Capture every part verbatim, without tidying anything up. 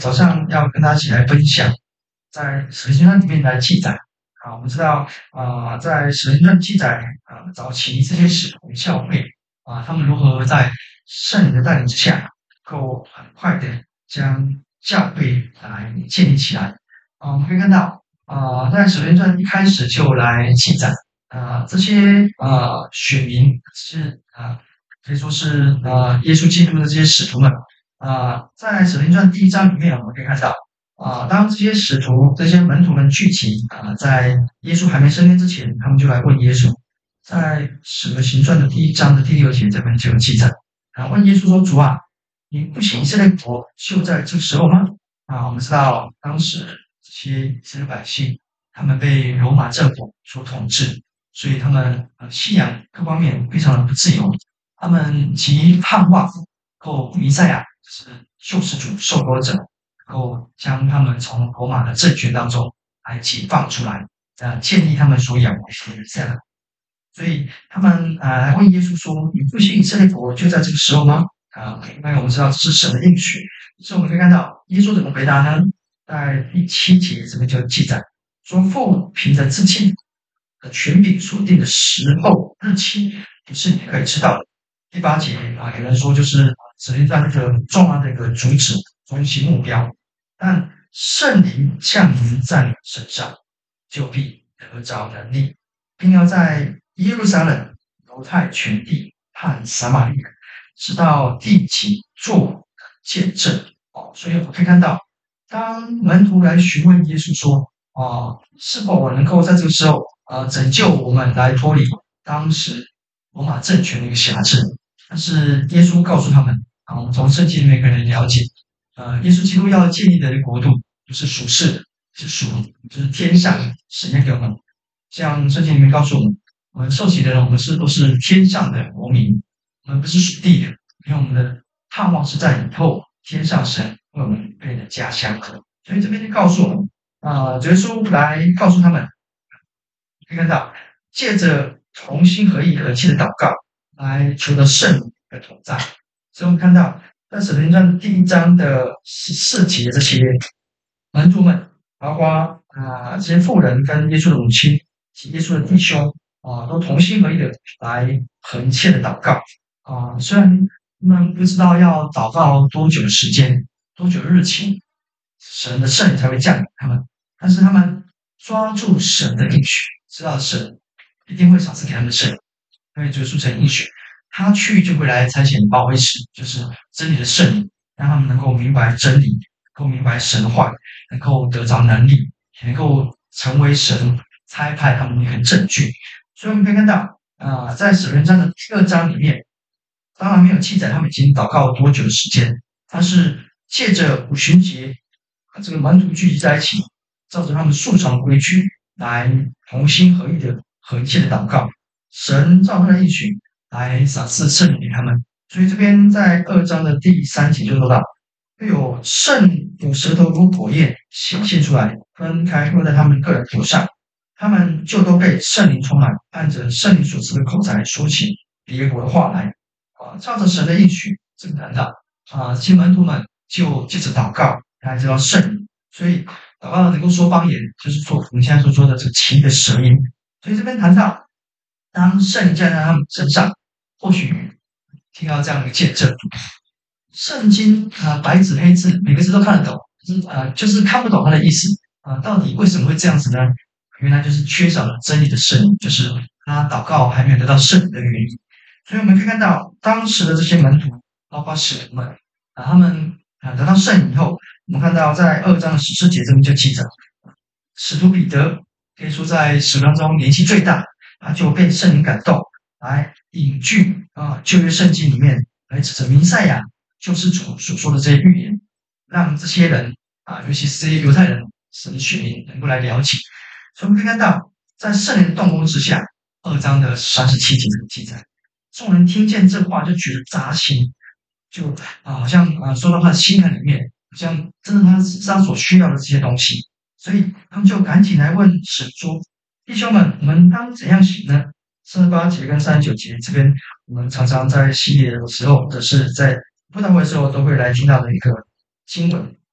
早上要跟大家一起来分享，在《使徒行传》里面来记载啊，我们知道啊、呃，在《使徒行传》记载啊，早期这些使徒教会啊，他们如何在圣灵的带领之下，能够很快的将教会来建立起来啊。我们可以看到啊，在《使徒行传》一开始就来记载啊，这些啊选民是啊，可以说是啊耶稣基督的这些使徒们。啊，在《使徒行传》第一章里面，我们可以看到，啊，当这些使徒、这些门徒们聚集啊，在耶稣还没升天之前，他们就来问耶稣。在《使徒行传》的第一章的第六节这边就有记载，啊，问耶稣说：“主啊，你不行以色列国就在这个时候吗？”啊，我们知道当时这些以色列百姓，他们被罗马政府所统治，所以他们呃信仰各方面非常的不自由，他们极盼望够弥赛亚。是救世主受膏者，能够将他们从罗马的政权当中来解放出来，呃，建立他们所仰望的弥赛亚。所以他们呃来问耶稣说：“你不信以色列国就在这个时候吗？”啊，因为我们知道这是神的应许，所以我们可以看到耶稣怎么回答呢？在第七节这边就记载说：“父凭着自己的权柄所定的时候日期，不是你可以知道的。”第八节啊，有人说就是使徒行传那个重要的一个主旨、中心目标，但圣灵降临在你身上，就必得着能力，并要在耶路撒冷、犹太全地和撒玛利亚，直到地极做见证。哦，所以我们可以看到，当门徒来询问耶稣说：“哦，是否我能够在这个时候啊、呃、拯救我们，来脱离当时罗马政权的一个辖制？”但是耶稣告诉他们啊，我们从圣经里面可以了解，呃，耶稣基督要建立的国度不是属世的，是属就是天上神要给我们。像圣经里面告诉我们，我们受洗的人，我们是都是天上的国民，我们不是属地的，因为我们的盼望是在以后天上神为我们预备的家乡。所以这边就告诉我们啊，耶稣来告诉他们，可以看到，借着同心合意和气的祷告。来求得圣灵的同在，所以我们看到在使徒行传第一章的十四节，这些门徒们，包括啊、呃、这些妇人跟耶稣的母亲及耶稣的弟兄啊、呃，都同心合意的来恳切的祷告啊、呃。虽然他们不知道要祷告多久的时间、多久的日期，神的圣灵才会降临他们，但是他们抓住神的应许，知道神一定会赏赐给他们的圣灵。因为主耶稣曾应许，他去就会来差遣保惠师，就是真理的圣灵，让他们能够明白真理，能够明白神的话，能够得着能力，也能够成为神差派他们的一个证据。所以我们可以看到，啊、呃，在使徒行传的第二章里面，当然没有记载他们已经祷告多久的时间，但是借着五旬节，这个门徒聚集在一起，照着他们素常规矩来同心合意的和切的祷告。神照他的应许来赏赐圣灵给他们，所以这边在二章的第三节就说到，有圣有舌头如火焰显现出来，分开落在他们个人头上，他们就都被圣灵充满，按着圣灵所赐的口才说起别国的话来啊，照着神的应许，这个谈到啊，这些门徒们就借着祷告来知道圣灵，所以祷告能够说方言，就是说我们现在所说的这个奇异的舌音，所以这边谈到。当圣灵降在他们身上，或许听到这样的一个见证，圣经啊、呃、白纸黑字，每个字都看得懂，就是呃就是看不懂它的意思啊、呃，到底为什么会这样子呢？原来就是缺少了真理的圣灵，就是他祷告还没有得到圣灵的原因。所以我们可以看到当时的这些门徒，包括使徒们啊，他们啊得到圣灵以后，我们看到在二章的十四节这边就记着，使徒彼得可以说在使徒当中年纪最大。他就被圣灵感动，来引据啊旧约圣经里面来指着弥赛亚救世主所说的这些预言，让这些人啊，尤其是这些犹太人、神的选民能够来了解。所以我们可以看到，在圣灵的动工之下，二章的三十七节这个记载，众人听见这话就觉得扎心，就啊好像啊说到他的心坎里面，好像真的他是他所需要的这些东西，所以他们就赶紧来问神说。弟兄们，我们当怎样行呢？三十八节跟三十九节这边，我们常常在系列的时候，或者是在布道会的时候，都会来听到的一个经文，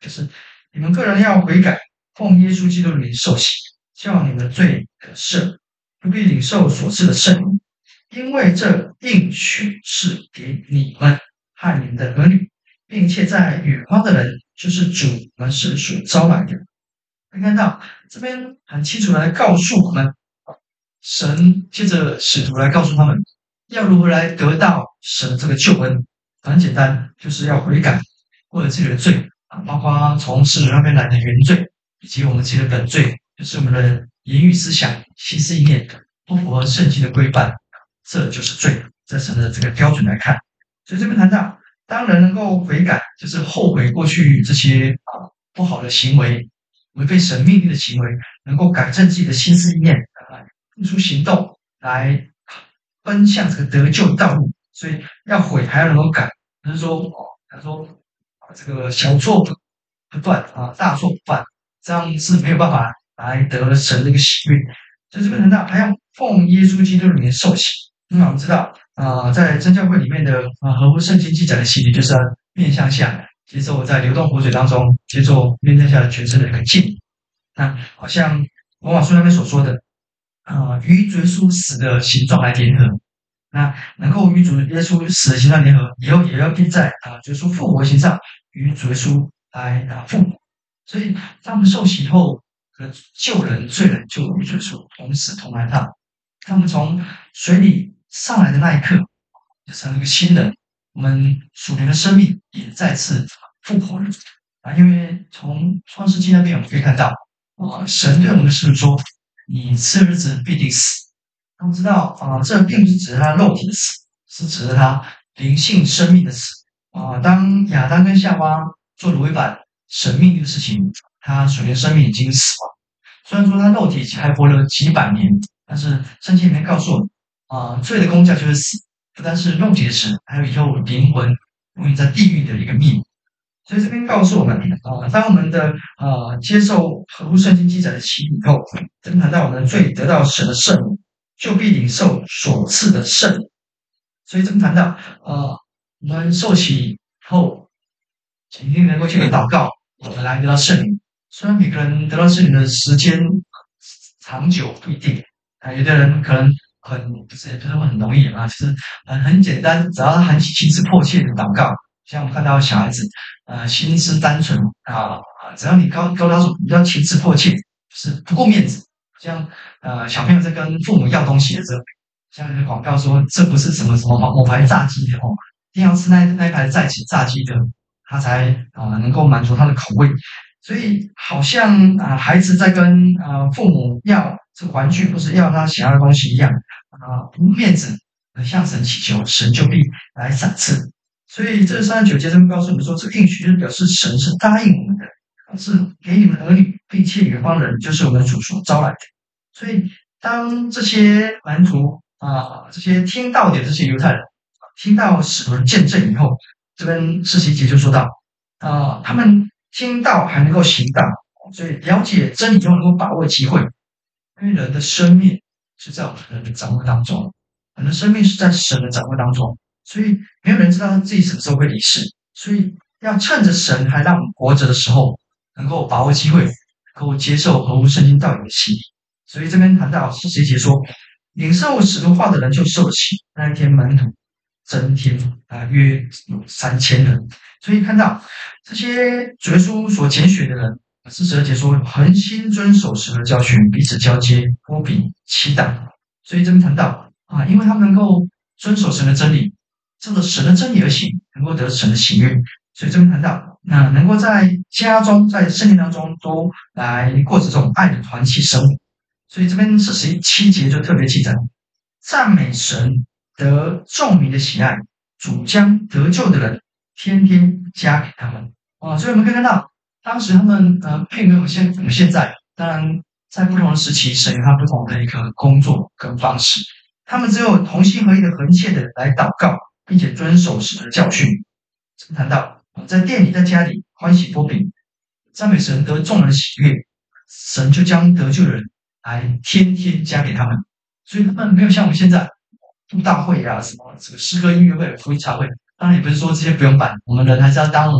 就是你们个人要悔改，奉耶稣基督的名受洗，叫你们的罪得赦，不必领受所赐的圣灵，因为这应许是给你们和你们的儿女，并且在远方的人，就是主们是所招来的。可以看到这边很清楚的来告诉我们，神接着使徒来告诉他们，要如何来得到神的这个救恩。很简单，就是要悔改，或者自己的罪啊，包括从使徒那边来的原罪，以及我们自己的本罪，就是我们的言语思想、心思意念不符合圣经的规范，这就是罪。在神的这个标准来看，所以这边谈到，当人能够悔改，就是后悔过去这些啊不好的行为，违背神命令的行为，能够改正自己的心思意念，来付出行动，来奔向这个得救的道路。所以要悔还要能够改，不是说哦，他说啊这个小错不不断啊，大错不犯，这样是没有办法来得神的一个喜悦。所以这边谈到还要奉耶稣基督的名受洗。那我们知道啊、呃，在真教会里面的啊、呃、合乎圣经记载的洗礼，就是要面向下接受在流动活水当中接受面向下的全身的一个浸。那好像罗马书那边所说的啊、呃，与主耶稣死的形状来联合。那能够与主耶稣死的形状联合，以后也要并在啊主耶稣复活的形象与主耶稣来啊复活。所以他们受洗后，和救人罪人就与主耶稣同死同来他。他们从水里上来的那一刻，就成了一个新人。我们属灵的生命也再次复活了啊！因为从创世纪那边我们可以看到，啊，神对我们的使徒说：“你次日子必定死。”他们知道啊、呃，这并不是指他肉体的死，是指的他灵性生命的死啊、呃。当亚当跟夏娃做了违反神命令的事情，他属灵生命已经死亡。虽然说他肉体还活了几百年，但是圣经里面告诉我们啊、呃，罪的工价就是死，不单是肉体的死，还有以后灵魂永远在地狱的一个命。所以这边告诉我们啊、呃，当我们的呃接受合乎圣经记载的洗礼以后，真谈到我们的罪得到神的圣灵，就必领受所赐的圣灵。所以这边谈到呃，我们受洗后，一定能够去祷告，我们来得到圣灵。虽然每个人得到圣灵的时间长久不一定，啊，有的人可能很不是不是很容易啊，就是很很简单，只要他很心思迫切的祷告，像我们看到小孩子，呃，心思单纯啊，只要你告告他说你要情思迫切，就是不顾面子，像呃小朋友在跟父母要东西的时候，像那个广告说这不是什么什么某牌炸鸡的哦，一定要吃那那一排在一起炸鸡的，他才啊、呃、能够满足他的口味。所以好像啊、呃，孩子在跟啊、呃、父母要这个玩具或是要他想要的东西一样啊，不、呃、面子向神祈求，神就必来赏赐。所以这三十九节中告诉我们说，这个应许就是表示神是答应我们的，是给你们儿女，并且远方人就是我们主所招来的。所以当这些门徒啊，这些听道的这些犹太人听到使徒的见证以后，这边四十一节就说到啊，他们听到还能够行道，所以了解真理就能够把握机会。因为人的生命是在我们的掌握当中，人的生命是在神的掌握当中，所以没有人知道他自己什么时候会离世，所以要趁着神还让我们活着的时候，能够把握机会，能够接受合乎圣经道理的洗礼。所以这边谈到四十一节说，领受使徒话的人就受洗，那一天门徒增添啊，约有三千人。所以看到这些主耶稣所拣选的人，四十二节说，恒心遵守神的教训，彼此交接，波比祈祷。所以这边谈到啊，因为他们能够遵守神的真理，照着神的真理而行，能够得神的喜悦。所以这边谈到，那能够在家中、在圣灵当中都来过着这种爱的团契生活。所以这边四十七节就特别记载，赞美神得众民的喜爱，主将得救的人天天加给他们。啊，所以我们可以看到，当时他们呃并没有现我们现在，当然在不同的时期，神有他不同的一个工作跟方式。他们只有同心合意的、恒切的来祷告，并且遵守神的教训。谈到在店里、在家里欢喜波饼，赞美神得众人喜悦，神就将得救的人来天天加给他们。所以他们没有像我们现在布道会啊、什么这个诗歌音乐会、福音茶会，当然也不是说这些不用办，我们人还是要当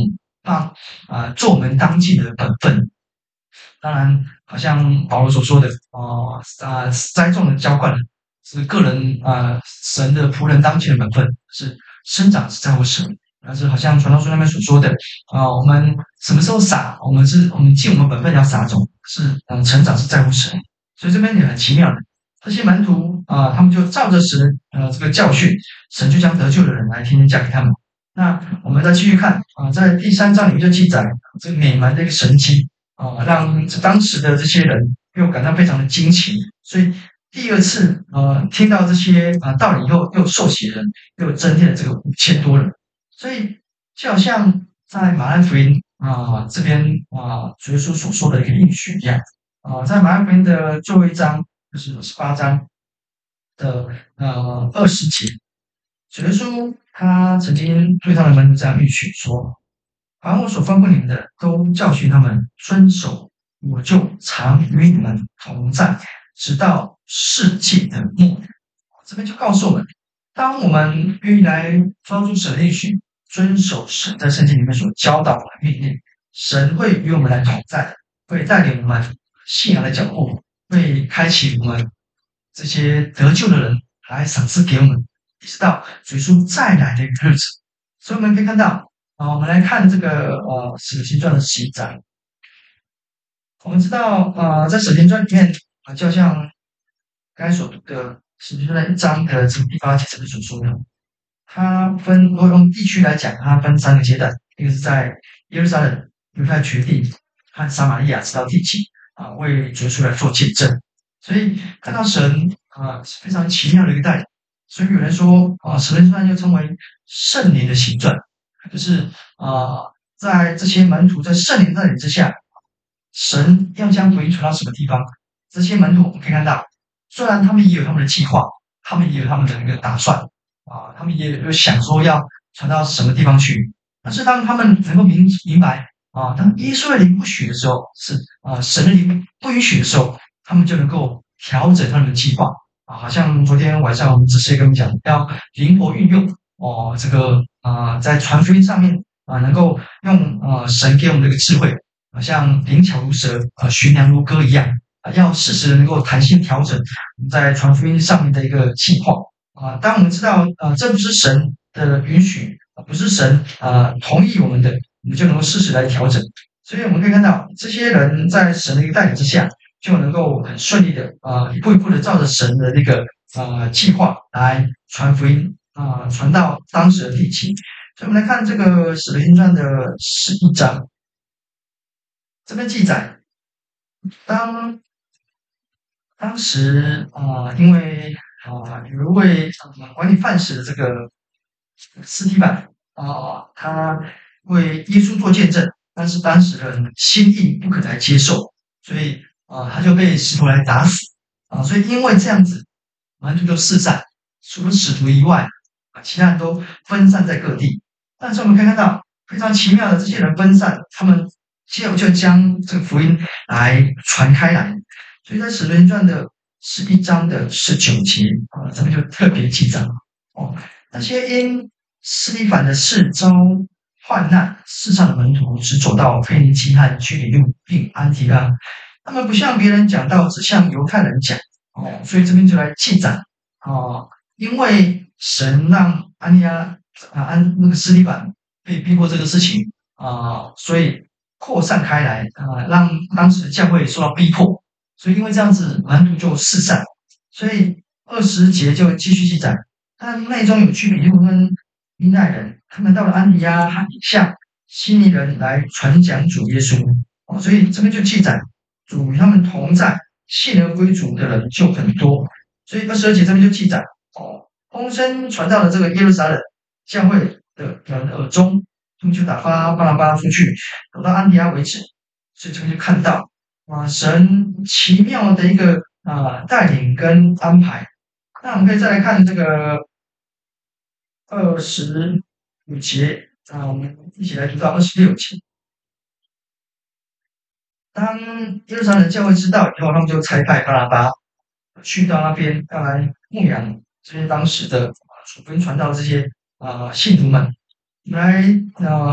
让啊、呃、做我们当尽的本分。当然，好像保罗所说的，哦、呃、啊、呃，栽种的浇灌是个人啊、呃、神的仆人当尽的本分，是生长是在乎神。但是好像传道书那边所说的，啊、呃，我们什么时候撒，我们是我们尽我们本分要撒种，是嗯、呃、成长是在乎神。所以这边也很奇妙的，这些门徒啊、呃，他们就照着神呃这个教训，神就将得救的人来天天加给他们。那我们再继续看啊、呃，在第三章里面就记载这个美门的一个神迹。啊，让当时的这些人又感到非常的惊奇，所以第二次呃听到这些啊、呃、道理后，又受洗人又增添了这个五千多人，所以就好像在马太福音啊、呃、这边啊、呃、主耶稣所说的一个应许一样啊、呃，在马太福音的最后一章就是十八章的呃二十节，主耶稣他曾经对他的门徒这样应许说。把我所吩咐你们的，都教训他们遵守，我就常与你们同在，直到世界的末日。这边就告诉我们，当我们愿意来抓住神的应许，遵守神在圣经里面所教导的命令，神会与我们来同在，会带领我们信仰的脚步，会开启我们这些得救的人来赏赐给我们，一直到主耶稣再来的一个日子。所以我们可以看到。啊，我们来看这个呃《使徒行传》的十一章。我们知道，呃，在《使徒行传》里面啊，就像刚才所读的《使徒行传》一章的这个第八节这里所说的，它分如果用地区来讲，它分三个阶段，一个是在耶路撒冷、犹太全地和撒玛利亚直到地极啊，为主耶稣来做见证。所以看到神啊是非常奇妙的一个带领。所以有人说啊，《使徒行传》又称为圣灵的行传。就是啊、呃，在这些门徒在圣灵带领之下，神要将福音传到什么地方？这些门徒我们可以看到，虽然他们也有他们的计划，他们也有他们的一个打算啊，他们也有想说要传到什么地方去。但是当他们能够明明白啊，当耶稣的灵不许的时候，是啊，神的灵不允许的时候，他们就能够调整他们的计划啊。好像昨天晚上我们只是跟我们讲，要灵活运用。哦，这个啊、呃，在传福音上面啊、呃，能够用呃神给我们这个智慧啊、呃，像灵巧如蛇，啊、呃，寻良如歌一样啊、呃，要适时的能够弹性调整我们在传福音上面的一个计划啊、呃。当我们知道啊、呃，这不是神的允许啊、呃，不是神啊、呃、同意我们的，我们就能够适时来调整。所以我们可以看到，这些人在神的一个带领之下，就能够很顺利的啊、呃，一步一步的照着神的那个呃计划来传福音。啊，传到当时的地区，所以我们来看这个《使徒行传》的十一章，这边记载，当当时啊、呃，因为啊、呃、有一位啊管理饭食的这个司提反啊，他为耶稣做见证，但是当时的心意不可来接受，所以啊、呃、他就被石头来打死啊，所以因为这样子，门徒就四散，除了使徒以外。其他人都分散在各地，但是我们可以看到非常奇妙的，这些人分散，他们就就将这个福音来传开来。所以在《使徒行传》的十一章的十九节啊，咱们就特别记载哦，那些因司提反的事遭患难，世上的门徒只走到腓尼基和居里路并安提阿，他们不向别人讲道，只向犹太人讲哦，所以这边就来记载哦，因为。神让安利亚啊安那个司提反被逼迫这个事情啊、呃，所以扩散开来啊、呃，让当时的教会受到逼迫，所以因为这样子门徒就四散，所以二十节就继续记载，但内中有居比路跟犹太人，他们到了安提亚和向希尼人来传讲主耶稣哦，所以这边就记载主与他们同在，信而归主的人就很多，所以二十二节这边就记载哦。风声传到了这个耶路撒冷教会的人耳中，他们就打发巴拿巴出去，走到安提阿为止。所以这边就看到啊，神奇妙的一个啊带领跟安排。那我们可以再来看这个二十五节啊，我们一起来读到二十六节。当耶路撒冷教会知道以后，他们就差派巴拿巴去到那边，要来牧养这些当时的。福音传到这些啊、呃、信徒们来啊、呃、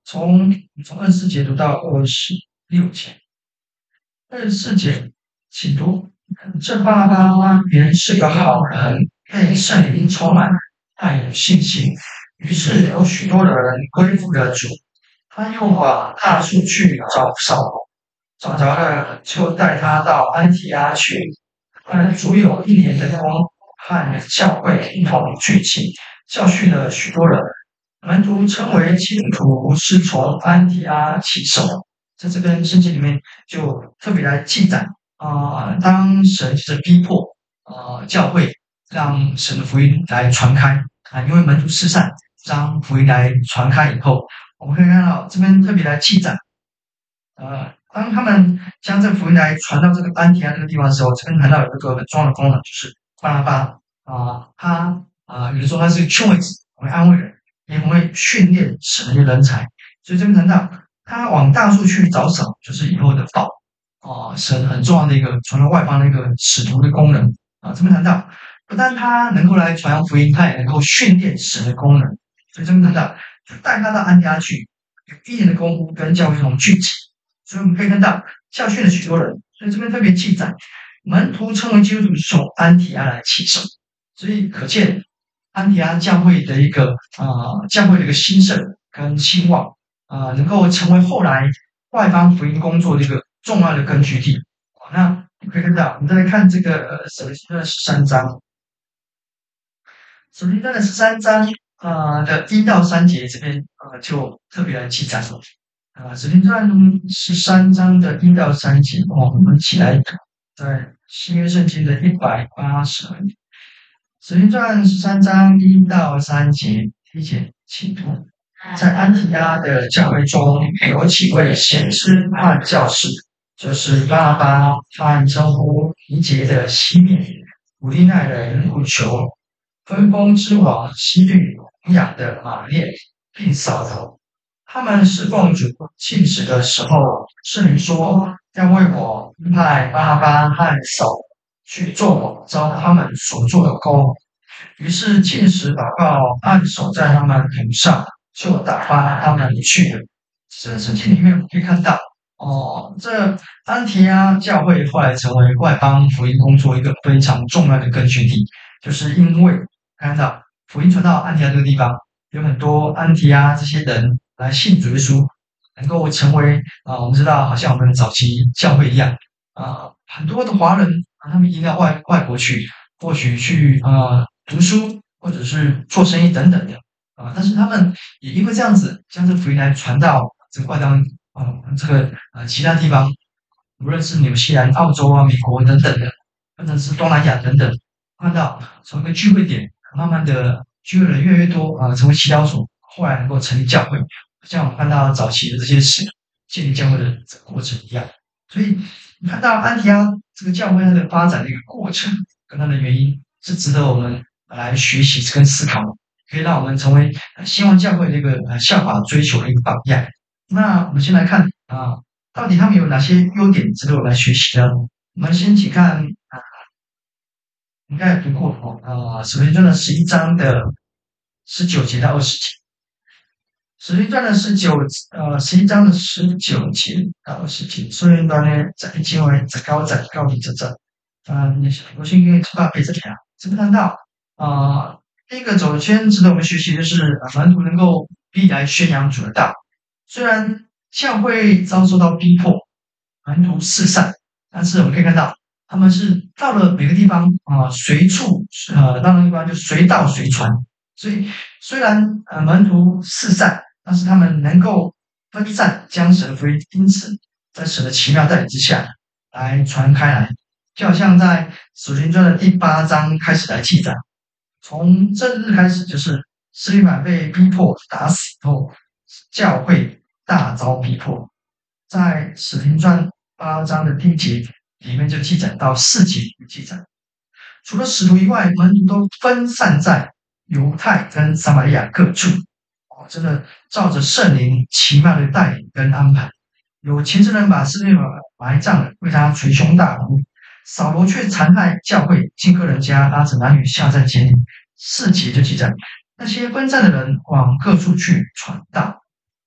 从从二十四节读到二十六节，二十四节，请读。这巴拉巴原是个好人，被圣灵充满，太有信心，于是有许多的人归附了主。他又往大树去找扫罗，找着了，就带他到安提阿去。他足有一年的功，和教会一同聚集，教训了许多人。门徒称为基督徒，是从安提阿起手。在这边圣经里面就特别来记载啊、呃，当神是逼迫啊、呃、教会，让神的福音来传开啊，因为门徒失散，让福音来传开以后，我们可以看到这边特别来记载，呃，当他们将这个福音来传到这个安提阿这个地方的时候，这边谈到有一个很重要的功能，就是巴拉巴啊，他啊，有的时候他是劝慰子，很会安慰人，也很会训练神的人才，所以这边谈到他往大树去找什么，就是以后的报啊，神很重要的一个传到外邦的一个使徒的功能啊。这边谈到，不但他能够来传扬福音，他也能够训练神的功能，所以这边谈到，就带他到安提阿去，有一年的功夫跟教会一同聚集。所以我们可以看到教训了许多人，所以这边特别记载，门徒称为基督徒是从安提阿来起手，所以可见安提阿教会的一个啊、呃、教会的一个兴盛跟兴旺啊、呃，能够成为后来外邦福音工作的一个重要的根据地。那可以看到，我们再来看这个呃使徒行传的十三章，使徒行传的十三章啊、呃、的一到三节这边呃就特别来记载了。啊，使徒行传十三章的一到三节，哦，我们一起来读，在新约圣经的一百八十二页，使徒行传十三章一到三节，第一节，请读。在安提阿的教会中，有几位先知和教士，就是巴拿巴和称呼尼结的西面、古利奈人路求、分封之王西律养的马列，并扫罗。他们侍奉主禁食的时候，圣灵说要为我派巴拿巴和扫罗去做我招他们所做的工。于是禁食祷告，按手在他们头上，就打发他们去了。这圣经里面我们可以看到，哦，这安提阿教会后来成为外邦福音工作一个非常重要的根据地，就是因为看到福音传到安提阿这个地方，有很多安提阿这些人来信主耶稣，能够成为啊、呃，我们知道，好像我们早期教会一样啊、呃，很多的华人啊，他们移到外外国去，或许去啊、呃、读书，或者是做生意等等的啊、呃，但是他们也因为这样子，将这福音来传到这个外邦啊、呃、这个呃其他地方，无论是纽西兰、澳洲啊、美国等等的，或者是东南亚等等，看到从一个聚会点，慢慢的聚会人越来越多啊、呃，成为祈祷所，后来能够成立教会。像我们看到早期的这些史建立教会的这个过程一样，所以你看到安提阿这个教会它的发展的一个过程跟它的原因，是值得我们来学习跟思考的，可以让我们成为希望教会的一个效法追求的一个榜样。那我们先来看啊，到底他们有哪些优点值得我们来学习呢？我们先请看啊，应该有读过啊，使徒行传的十一章的十九节到二十节。使徒行传的十九呃十一章的十九节到二十节，所以呢，在一节为十九节到二十节，嗯，我先给你把背这条，这边看到啊、呃，第一个首先值得我们学习的是，门徒能够必来宣扬主的道。虽然教会遭受到逼迫，门徒四散，但是我们可以看到，他们是到了每个地方啊、呃，随处呃到了地方就随到随传。所以虽然呃门徒四散，但是他们能够分散将神的福音，因此在神的奇妙带领之下来传开来，就好像在使徒行传的第八章开始来记载，从这日开始，就是司提反被逼迫打死后，教会大遭逼迫。在使徒行传八章的第一节里面就记载到四节记载，除了使徒以外，门徒都分散在犹太跟撒玛利亚各处。哦，真的照着圣灵奇妙的带领跟安排，有虔诚人把司提反埋葬了，为他捶胸大哭；扫罗却残害教会，进个人家，拉着男女下在监里。四节就记载，那些分散的人往各处去传道。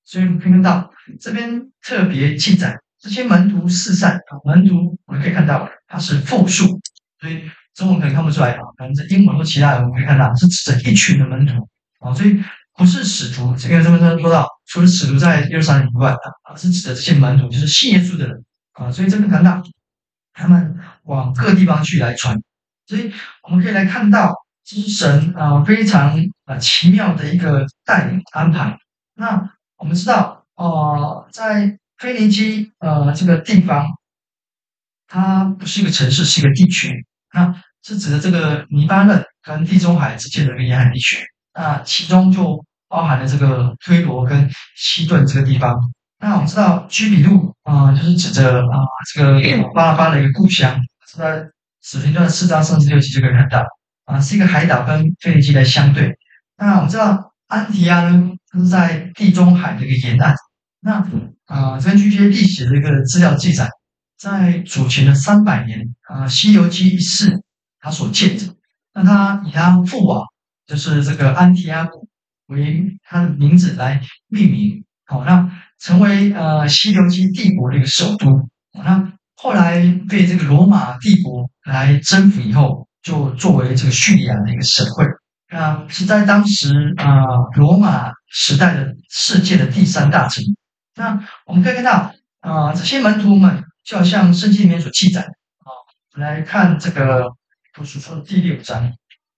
所以我们可以看到这边特别记载这些门徒四散，门徒我们可以看到它是复数，所以中文可能看不出来，可能是英文或其他的，我们可以看到是指着一群的门徒啊，所以不是使徒。这个这边说到，除了使徒在耶路撒冷以外啊，是指的这些门徒，就是信耶稣的人啊，所以这边谈到他们往各地方去来传，所以我们可以来看到，这是神啊、呃、非常啊、呃、奇妙的一个带领安排。那我们知道，呃，在腓尼基呃这个地方，它不是一个城市，是一个地区。那是指的这个黎巴嫩跟地中海之间的一个沿海地区。那其中就包含了这个推罗跟西顿这个地方。那我们知道居比路啊、呃，就是指着啊、呃、这个巴拉巴的一个故乡，是在《使徒行传》四章三十六节就可以看到啊、呃，是一个海岛跟腓尼基来相对。那我们知道安提阿呢，它是在地中海的一个沿岸。那啊、呃，根据一些历史的一个资料记载，在主前的三百年啊，呃《西游记》一世他所建的。那他以他父王就是这个安提阿古为他的名字来命名，好，那成为呃西流基帝国的一个首都。那后来被这个罗马帝国来征服以后，就作为这个叙利亚的一个省会。那是在当时啊、呃、罗马时代的世界的第三大城。那我们可以看到啊、呃、这些门徒们就好像圣经里面所记载啊、呃，来看这个以弗所书的第六章，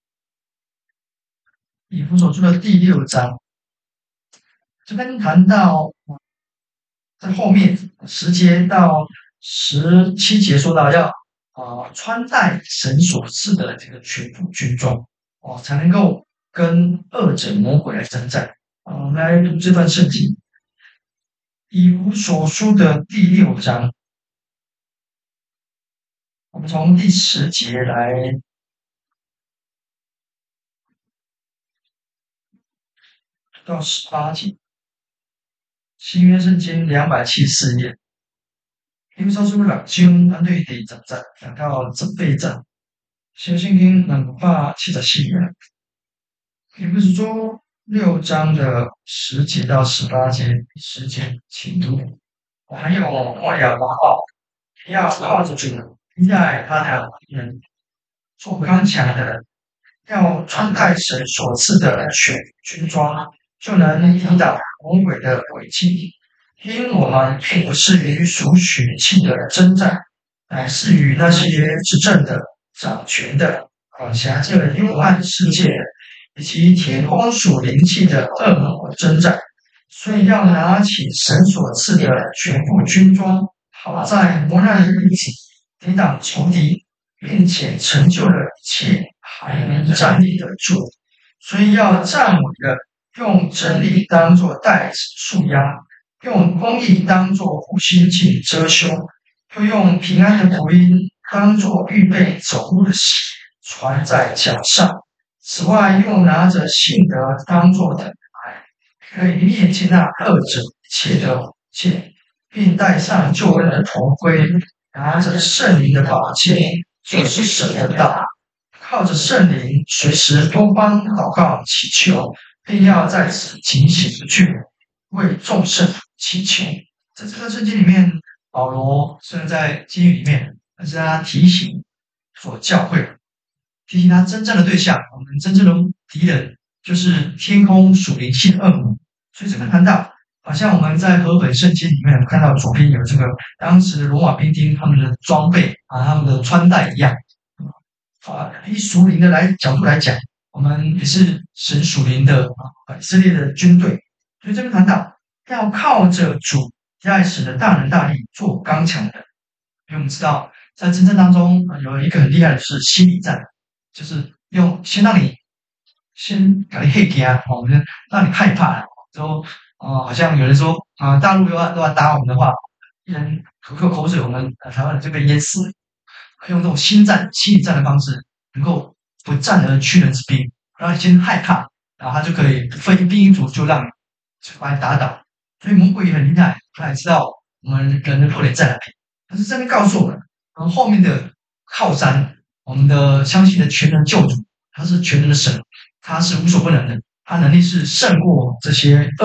以弗所书的第六章这边谈到在后面十节到十七节说到要啊、呃、穿戴神所赐的这个全副军装哦，才能够跟恶者魔鬼来征战。啊、呃，我们来读这段圣经，以弗所书的第六章，我们从第十节来到十八节，新约圣经两百七十四页。因收书六章反對第十節，然後十八節，小聖經兩百七十四頁。也不是說六章的十節到十八節，十節請讀。還有我要禱告，要靠着主，依賴他的人，做剛強的人，要穿戴神所賜的全軍裝，就能抵擋魔鬼的詭計。因我們並不是與屬血氣的爭戰，乃是與那些執政的、掌權的、管轄這幽暗世界的，以及天空屬靈氣的惡魔爭戰。所以要拿起神所賜的全副軍裝，好在磨難日子抵擋仇敵，並且成就了一切，還能站立得住。所以要站穩的，用真理當作帶子束腰，用公義當作護心鏡遮胸，又用平安的福音當作預備走路的鞋穿在腳上。此外，又拿着信德當作盾牌，可以滅盡那惡者一切的火箭，並戴上救恩的頭盔，拿着聖靈的寶劍，就是神的道，靠着聖靈隨時多方禱告祈求，並要在此警醒不懼，為眾聖祈求。在这个圣经里面，保罗虽然在监狱里面，但是他提醒所教会，提醒他真正的对象，我们真正的敌人就是天空属灵气的恶魔。所以这个谈到，好像我们在和本圣经里面看到左边有这个当时的罗马兵丁他们的装备啊，他们的穿戴一样啊。以属灵的来角度来讲，我们也是神属灵的啊，以色列的军队。所以这边谈到要靠着主，在神的大能大力做刚强的。因为我们知道，在征战当中有一个很厉害的是心理战，就是用先让你先搞你黑给啊，我们让你害怕，之后啊、呃，好像有人说啊、呃，大陆又要都要打我们的话，一人吐口口水，我们、呃、台湾人就被淹死。用这种心战、心理战的方式，能够不战而屈人之兵，让你先害怕，然后他就可以分兵一组就让你就把你打倒。所以魔鬼也很厉害，他也知道我们人的弱点在哪里。但是这边告诉我们，然后后面的靠山，我们的相信的全能救主，他是全能的神，他是无所不能的，他能力是胜过这些恶者，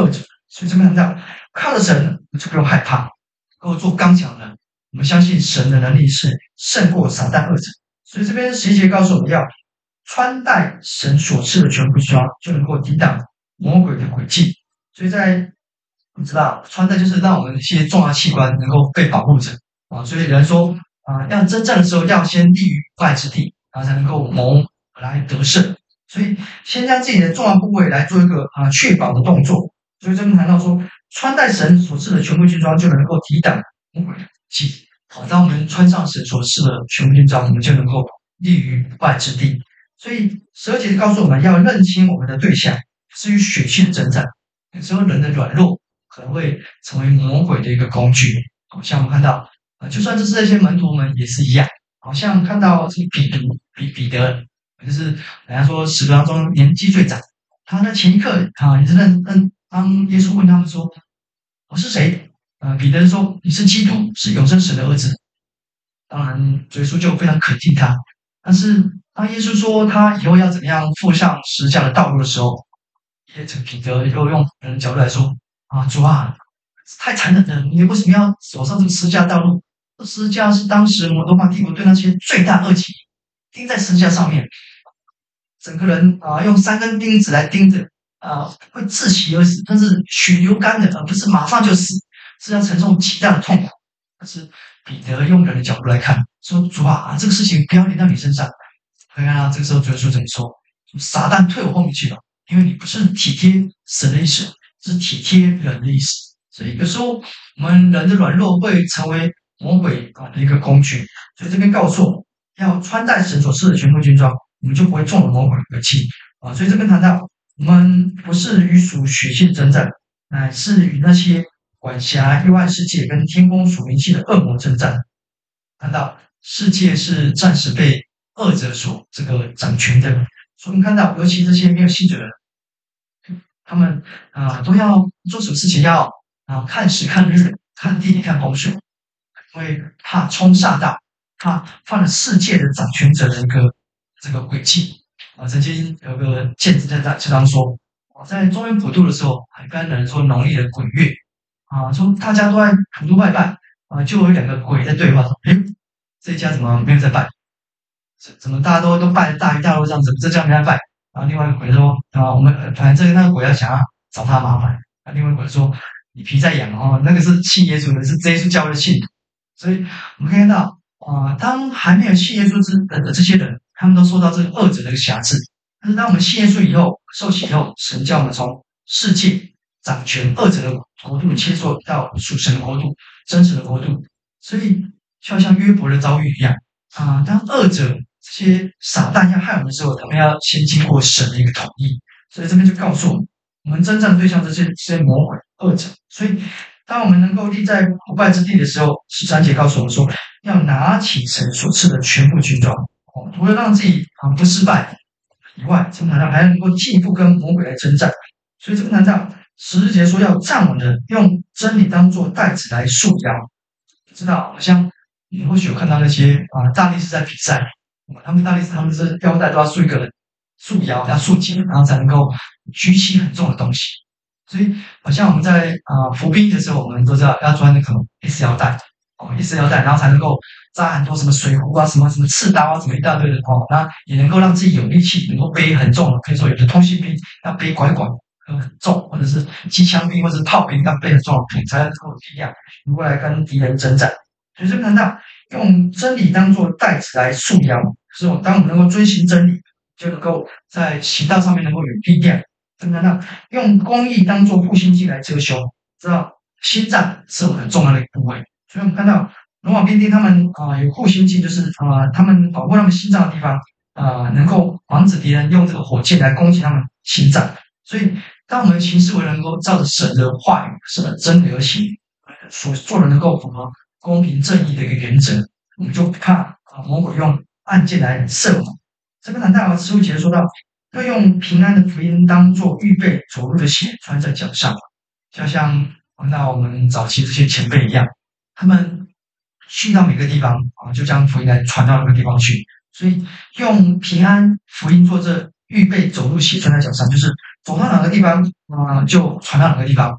所以这边谈到靠着神，我们就不用害怕，能够做刚强的。我们相信神的能力是胜过撒旦二者。所以这边十一节告诉我们要穿戴神所赐的全部装，就能够抵挡魔鬼的诡计。所以在你知道，穿戴就是让我们一些重要器官能够被保护着啊。所以人说啊，要真正的时候要先立于不败之地，然后才能够谋来得胜。所以先将自己的重要部位来做一个啊确保的动作。所以这边谈到说，穿戴神所赐的全部军装，就能够抵挡魔鬼的诡计。好，当我们穿上神所赐的全部军装，我们就能够立于不败之地。所以十二节告诉我们要认清我们的对象是与血气的征战。有时候人的软弱可能会成为魔鬼的一个工具。好像我们看到，呃，就算这是这些门徒们也是一样。好像看到这个彼得，彼彼得，就是人家说使徒当中年纪最长，他在前一刻啊也是认认，当耶稣问他们说：“我是谁？”呃，彼得说：“你是基督，是永生神的儿子。”当然，耶稣就非常肯定他。但是当耶稣说他以后要怎么样付上十字架的道路的时候，也这个彼得又用人的角度来说啊，主啊，太残忍了！你为什么要走上这个十字架道路？这十字架是当时罗马帝国对那些罪大恶极钉在十字架上面，整个人啊用三根钉子来钉着啊，会窒息而死，但是血流干的，而不是马上就死，是要承受极大的痛苦。但是彼得用人的角度来看，说主啊，这个事情不要临到你身上。可以看到这个时候主耶稣怎么说：撒旦退我后面去吧，因为你不是体贴神的意思，是体贴人的意思。所以有时候我们人的软弱会成为魔鬼啊的一个工具。所以这边告诉我们要穿戴神所赐的全副军装，我们就不会中了魔鬼的气啊。所以这边谈到我们不是与属血气的征战，乃是与那些管辖幽暗世界跟天空属灵气的恶魔征战。看到世界是暂时被恶者所这个掌权的，所以我们看到，尤其这些没有信主的人，他们啊、呃、都要做什么事情要啊看时看日看地利看风水，因为怕冲煞大，怕犯了世界的掌权者的一个这个诡计啊。曾经有个见证在这当说，在中原普渡的时候，还跟人说农历的鬼月啊，说大家都在普渡拜拜啊，就有两个鬼在对话说：“哎，这一家怎么没有在拜？怎么大家都都拜大鱼大肉这样子，这家没在拜？”然后另外一个鬼说：“啊，我们反正这个那个鬼要想要找他麻烦。”那另外一个鬼说：“你皮在痒哦，那个是信耶稣的，是耶稣教会的信徒。”所以我们看到啊、呃，当还没有信耶稣之人的这些人，他们都受到这个恶者的一个辖制。但是当我们信耶稣以后，受洗以后，神叫我们从世界掌权恶者的国度切磋到属神的国度、真实的国度。所以就好像约伯的遭遇一样啊、呃，当恶者这些撒旦要害我们的时候，他们要先经过神的一个同意。所以这边就告诉我们，我们真正的对象这些这些魔鬼恶者。所以当我们能够立在不败之地的时候，十三节告诉我们说，要拿起神所赐的全部军装，哦，除了让自己啊不失败以外，这个谈到还能够进一步跟魔鬼来征战。所以这个谈到十日节说要站稳的，用真理当做带子来束腰。知道，好像你或许有看到那些啊大力士在比赛，他们大力士他们是腰带都要束一个束腰，要束紧，然后才能够举起很重的东西。所以好像我们在啊、呃、服兵役的时候，我们都知道要穿那个 S 腰带哦 ，S 腰带，然后才能够扎很多什么水壶啊、什么什么刺刀啊、什么一大堆的哦，那也能够让自己有力气，能够背很重的。可以说有的通信兵要背拐拐很重，或者是机枪兵或者是炮兵要背很重的兵，才能够有力量如果来跟敌人征战。所以这个谈到用真理当做带子来束腰，就是当我们能够遵循真理，就能够在行道上面能够有力量。看到用公义当做护心镜来遮羞，知道心脏是很重要的一个部位，所以我们看到罗马兵丁他们啊、呃、有护心镜，就是啊、呃、他们保护他们心脏的地方啊、呃、能够防止敌人用这个火箭来攻击他们心脏。所以当我们行事为能够照着神的话语、神的真理而行，所做的能够符合公平正义的一个原则，我们就不怕啊魔鬼用暗箭来射我们。这个谈到十五节说到，要用平安的福音当做预备走路的鞋穿在脚上，就像那我们早期这些前辈一样，他们去到每个地方啊，就将福音来传到那个地方去。所以用平安福音做这预备走路鞋穿在脚上，就是走到哪个地方啊、呃，就传到哪个地方。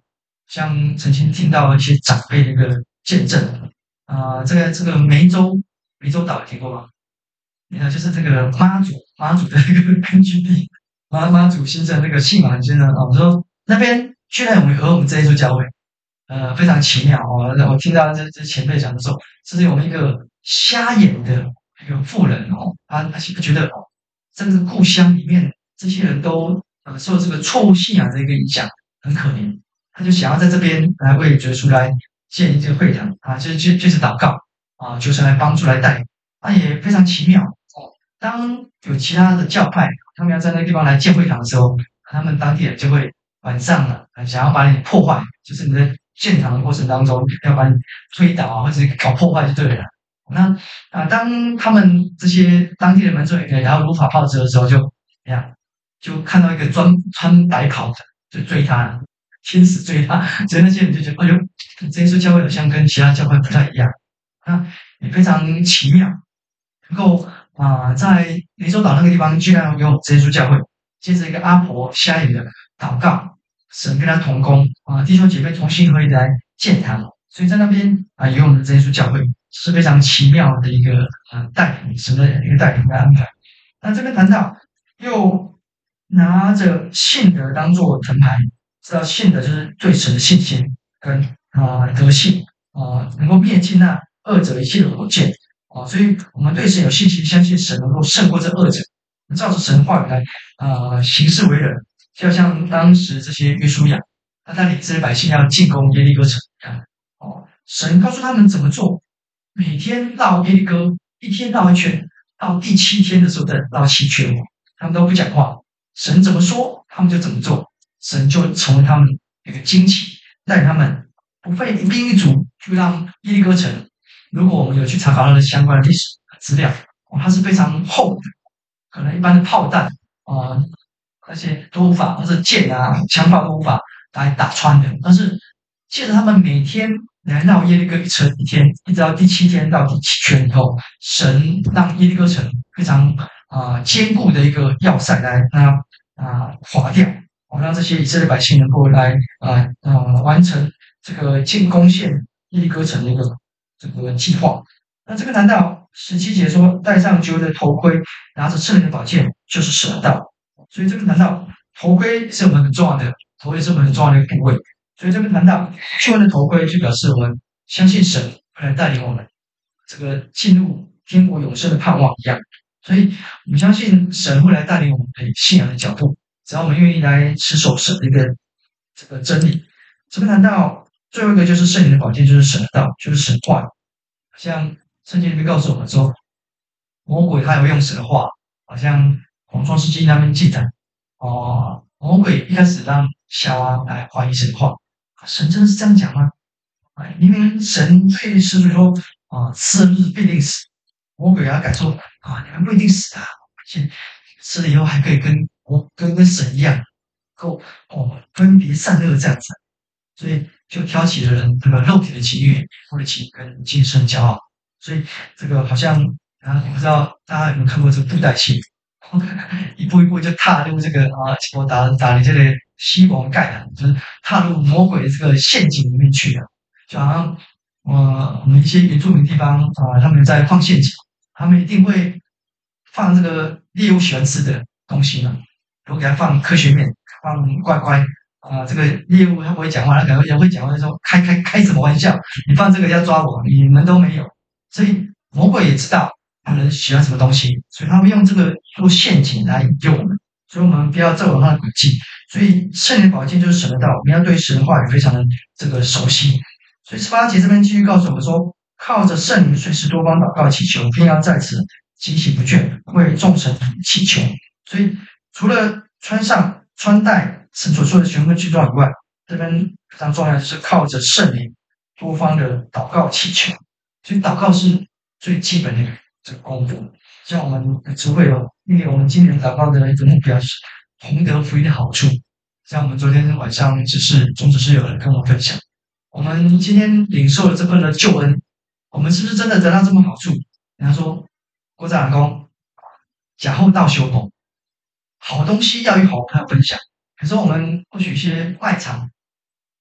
像曾经听到一些长辈的一个见证啊、呃，这个这个湄洲湄洲岛听过吗？那就是这个妈祖妈祖的一个根据地，妈妈祖新生那个信马先生啊，我说那边居然有和我们这一座教会，呃，非常奇妙哦。我听到这这前辈讲的时候，这是我们一个瞎眼的一个妇人哦，他他觉得哦，这个故乡里面这些人都呃受这个错误信仰的一个影响，很可怜，他就想要在这边来为主耶稣来建一个会堂啊，就就就是祷告啊，求神来帮助来带领，啊也非常奇妙哦。当有其他的教派他们要在那个地方来建会堂的时候，他们当地人就会晚上了想要把你破坏，就是你在建堂的过程当中要把你推倒啊，或者搞破坏就对了。那啊，当他们这些当地的门众也要如法炮制的时候就，就哎呀，就看到一个穿穿白袍的就追他，天使追他，所以那些人就觉得，哎呦，这一所教会好像跟其他教会不太一样，那也非常奇妙，能够啊、呃，在湄洲岛那个地方居然有这一所教会，接着一个阿婆瞎眼的祷告，神跟他同工啊，弟兄姐妹同心合一来建堂，所以在那边啊，有我们的这一所教会是非常奇妙的一个啊带领，神的一个带领的安排。那这边谈到又拿着信德当做藤牌，知道信德就是对神的信心跟啊、呃、德性啊、呃，能够灭尽那二者一切的火箭啊、呃，所以我们对神有信心，相信神能够胜过这二者，照着神的话语来啊、呃、行事为人，就像当时这些约书亚，他带领这些百姓要进攻耶利哥城一样哦，神告诉他们怎么做，每天绕耶利哥，一天绕一圈，到第七天的时候再绕七圈，他们都不讲话。神怎么说，他们就怎么做，神就成为他们一个惊奇，带领他们不费一兵一卒就让耶利哥城。如果我们有去查考它的相关的历史资料，哦，它是非常厚的，可能一般的炮弹啊、呃，那些都无法，或者剑啊、枪炮都无法来打穿的。但是借着他们每天来绕耶利哥一城一天，一直到第七天到第七圈以后，神让耶利哥城非常啊、呃、坚固的一个要塞来让它啊、呃、垮掉，哦，让这些以色列百姓能够来啊呃呃完成这个进攻陷耶利哥城的一个这个计划。那这个难道十七节说戴上救恩的头盔，拿着圣灵的宝剑，就是神的道？所以这个难道头盔是我们很重要的，头盔是我们很重要的一个部位。所以这边谈到救恩的头盔，就表示我们相信神会来带领我们这个进入天国永生的盼望一样。所以我们相信神会来带领我们的信仰的脚步，只要我们愿意来持守神的一个这个真理。这边谈到最后一个就是圣灵的宝剑，就是神的道，就是神话。像圣经里面告诉我们说，魔鬼他也会用神的话，好像从创世纪那边记载哦，魔鬼一开始让夏娃来怀疑神的话。神真的是这样讲吗？哎，明明神对狮子说啊，吃了日必定死。魔鬼要感受啊，你们不一定死啊，而且吃了以后还可以跟我跟跟神一样，够哦分别善恶这样子，所以就挑起了人这个肉体的情欲、或者情跟精神骄傲。所以这个好像啊，我不知道大家有没有看过这个布袋戏，一步一步就踏入这个啊，我打打你这个西蒙盖啊，就是踏入魔鬼的这个陷阱里面去了。就好像呃，我们一些原住民地方啊，他们在放陷阱，他们一定会放这个猎物喜欢吃的东西嘛，如果给他放科学面，放乖乖啊，这个猎物他不会讲话，他可能也会讲话，说开开开什么玩笑？你放这个要抓我，你们都没有。所以魔鬼也知道他们喜欢什么东西，所以他们用这个做陷阱来引诱我们，所以我们不要照他的轨迹。所以圣灵宝剑就是神的道，我们要对神的话语非常的这个熟悉。所以十八节这边继续告诉我们说，靠着圣灵随时多方祷告祈求，并要在此警醒不倦，为众神祈求。所以除了穿上穿戴神所说的全副军装以外，这边非常重要的是靠着圣灵多方的祷告祈求。所以祷告是最基本的这个功夫。像我们只会有，因为我们今年祷告的一个目标是同得福音的好处。像我们昨天晚上只是总只是有人跟我分享，我们今天领受了这份的救恩，我们是不是真的得到这么好处？人家说郭长公假后道修功，好东西要与好朋友分享。可是我们或许一些外场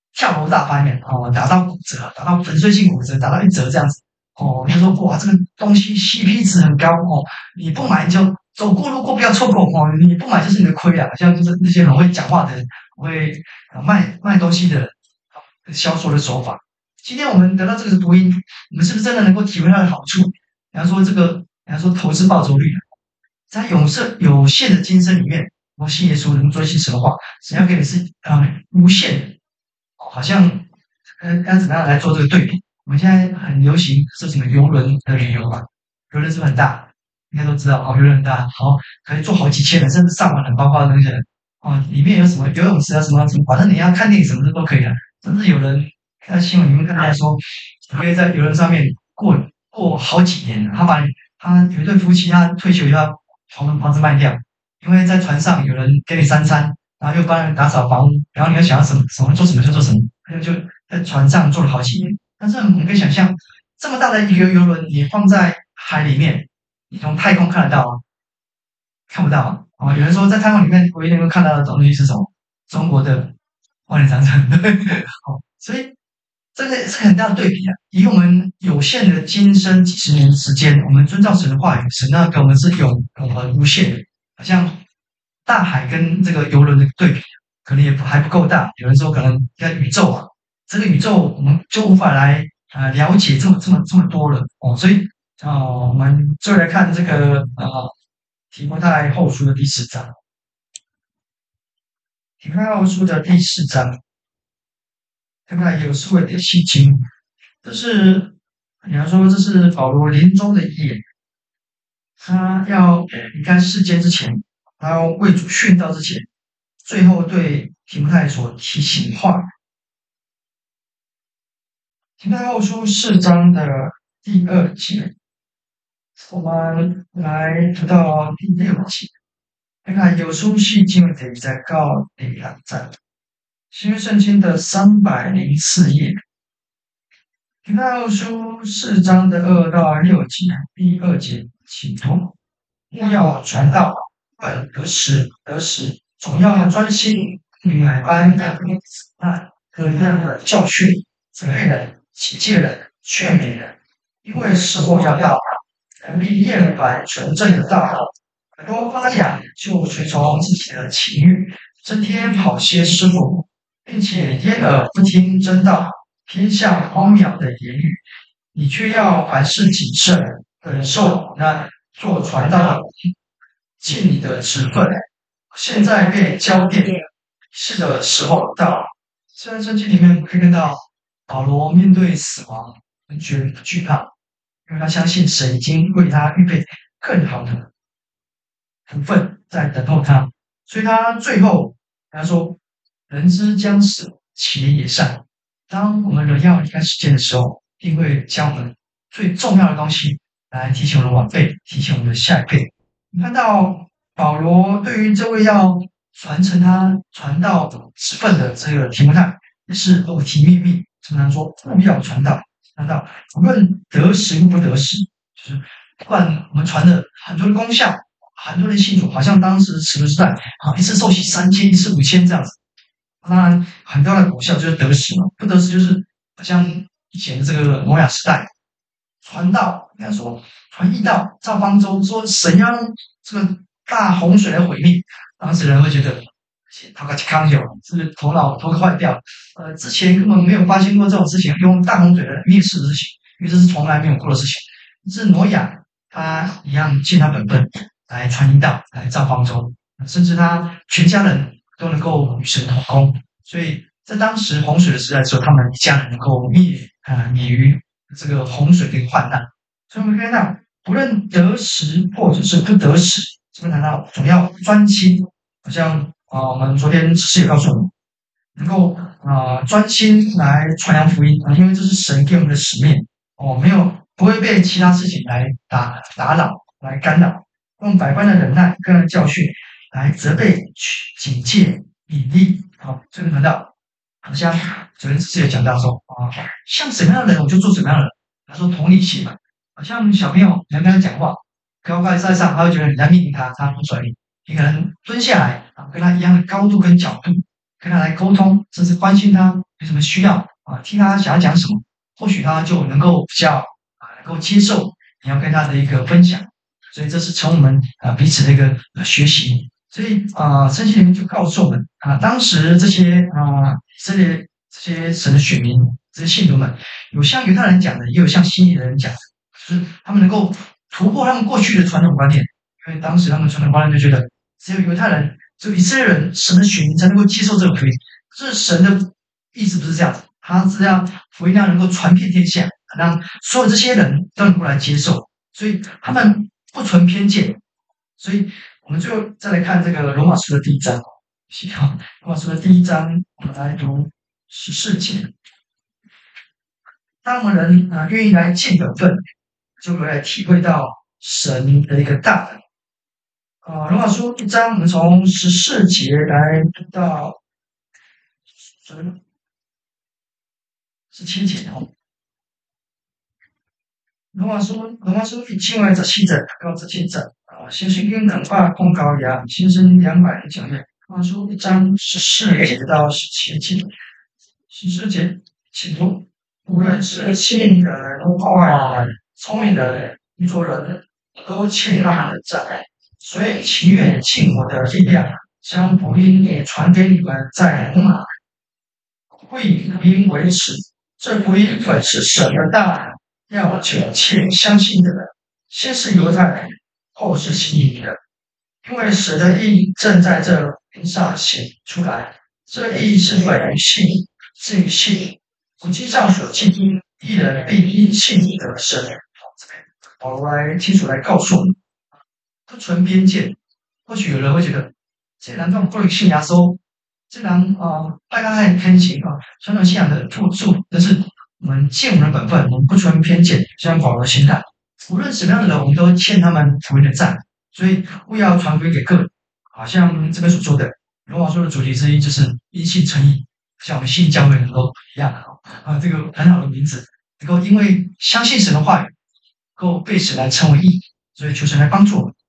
跳楼大翻脸哦，打到骨折，打到粉碎性骨折，打到一折这样子哦。他说哇，这个东西 C P 值很高哦，你不买就走过路过不要错过哦，你不买就是你的亏啊。像就是那些很会讲话的人，会卖卖东西的销售的手法。今天我们得到这个福音，我们是不是真的能够体会它的好处？比方说这个，比方说投资报酬率，在有限有限的今生里面，我信耶稣，能做一些神话，神要给你是啊、呃、无限的，好像呃要怎么样来做这个对比？我们现在很流行是什么游轮的旅游嘛？游轮是不是很大？应该都知道哦，游轮很大，好可以坐好几千人，甚至上万人，包括那些人哦，里面有什么游泳池啊，什么什么，反正你要看电影什么的都可以的。甚至有人看新闻里面看到说，可以在游轮上面过过好几年，他把他有一对夫妻，他退休要房房子卖掉，因为在船上有人给你三餐，然后又帮人打扫房屋，然后你要想要什么什么做什么就做什么，他就在船上做了好几年。但是我们可以想象，这么大的一个游轮，你放在海里面，你从太空看得到吗？看不到啊。哦，有人说在太空里面唯一能够看到的东西是什么？中国的万里长城。好，所以这个是很大的对比啊。以我们有限的今生几十年时间，我们遵照神的话语，神那给我们是永永恒无限的。好像大海跟这个游轮的对比，可能也不还不够大。有人说可能在宇宙啊，这个宇宙我们就无法来呃了解这么这么这么多了哦。所以啊、呃，我们就来看这个呃提摩太后书的第四章。提摩太后书的第四章，提摩太有四位的细经，这是你要说这是保罗临终的遗言，他要离开世间之前，他要为主殉道之前，最后对提摩太所提醒的话。提摩太后书四章的第二节，我们来读到第六节。你看有书细经的在告你两站，新约圣经的三百零四页。提摩太后书四章的二到六节，第二节起读。要传道，本得时得时，总要专心，与百般的爱，各样的教训、责备人、启诫人、劝勉人，因为时候要到，人必厌烦纯正的道，耳朵发痒，就随从自己的情欲，增添好些师傅，并且掩耳不听真道，偏向荒谬的言语。你却要凡事谨慎，忍受苦难，做传道的，尽你的职分。现在被交电，是的时候到。虽然圣经里面可以看到保罗面对死亡很觉惧怕，因为他相信神已经为他预备更好的福分在等候他，所以他最后他说：“人之将死，其言也善。”当我们人要离开世界的时候，定会将我们最重要的东西来提醒我们的晚辈，提醒我们的下一辈。你看到保罗对于这位要传承他传道职分的这个提摩太，是耳提面命，常常说不要传道，传道无论得时不得时，就是不管我们传的很多的功效，很多人信主，好像当时使徒时代啊，一次受洗三千，一次五千这样子。当然，很大的果效就是得时嘛，不得时就是好像以前的这个挪亚时代，传道应该说传义道，造方舟，说神要用这个大洪水来毁灭，当时人会觉得他个康有是不是头脑头壳坏掉？呃，之前根本没有发生过这种事情，用大洪水来灭世的事情，因为这是从来没有过的事情。是挪亚他一样尽他本分来传义道，来造方舟，甚至他全家人都能够与神同工，所以在当时洪水的时代的时候，他们一家人能够灭啊、呃、免于这个洪水的患难。所以我们看到，不论得时或者是不得时，这边谈到总要专心，好像啊、呃、我们昨天是也告诉我们，能够啊、呃、专心来传扬福音啊、呃，因为这是神给我们的使命哦，没有不会被其他事情来打打扰、来干扰，用百般的忍耐、各样的教训。来责备、警戒、勉励，好，这个谈到，好像昨天只是有讲到说啊，像什么样的人我就做什么样的人。他说同理心嘛，好像小朋友你要跟他讲话，高高在上，他会觉得你在命令他，他不转你，你可能蹲下来啊，跟他一样的高度跟角度跟他来沟通，甚至关心他有什么需要啊，听他想要讲什么，或许他就能够比较啊能够接受你要跟他的一个分享。所以这是从我们啊彼此的一个呃学习。所以啊，圣经里面就告诉我们啊，当时这些啊这些这些神的选民，这些信徒们，有像犹太人讲的，也有像希利的人讲的，就是他们能够突破他们过去的传统观念，因为当时他们传统观念就觉得只有犹太人。就以色列人，神的选民才能够接受这个福音。这是神的意思，不是这样子。他是让福音量能够传遍天下，让所有这些人都能够来接受。所以他们不存偏见。所以我们最后再来看这个罗马书的第一章。罗马书的第一章，我们来读十四节。当我们人啊愿意来尽本分，就会来体会到神的一个大能。啊，罗马书一章，我们从十四节来读到十十七节哦。羅馬書羅馬書一千二十七節到十七節啊，新聖經能化控高雅，新生兩百零九頁。羅馬書一章十四節到十七節，十四節請讀：無論是信的人壞人、聰明的人、愚拙人，都欠他的債。所以情愿尽我的力量，将福音也传给你们在罗马，会以福音为耻。这福音本是神的大能，要救切相信的人，先是犹太人，后是希利人。因为神的义正在这福音上显出来，这义是本于信，是于信。古经上所记的，义人必因信得生。保罗来清楚来告诉我们。不存偏见，或许有人会觉得，这人都不能信耶稣，这人啊，大概很偏心啊，传统信仰的付出。但是我们尽我们的本分，我们不存偏见，像保罗的心态，无论什么样的人，我们都欠他们福音的债，所以不要传福音给个人。好像这边所说的，罗马书的主题之一就是因信称义，像我们信教会能够一样啊，这个很好的名字，能够因为相信神的话语，能够被神来称为义。所以求神来帮助我们。